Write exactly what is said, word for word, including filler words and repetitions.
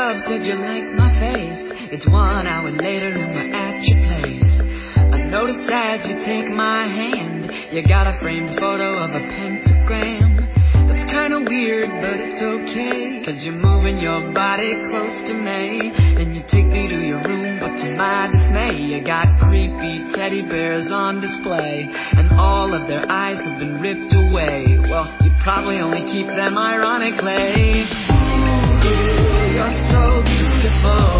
up, said you liked my face. It's one hour later and we're at your place. I noticed as you take my hand, you got a framed photo of a pentagram. That's kinda weird, but it's okay, 'cause you're moving your body close to me. And you take me to your room, but to my dismay, you got creepy teddy bears on display, and all of their eyes have been ripped away. Well, you probably only keep them ironically. Ooh, you're so beautiful.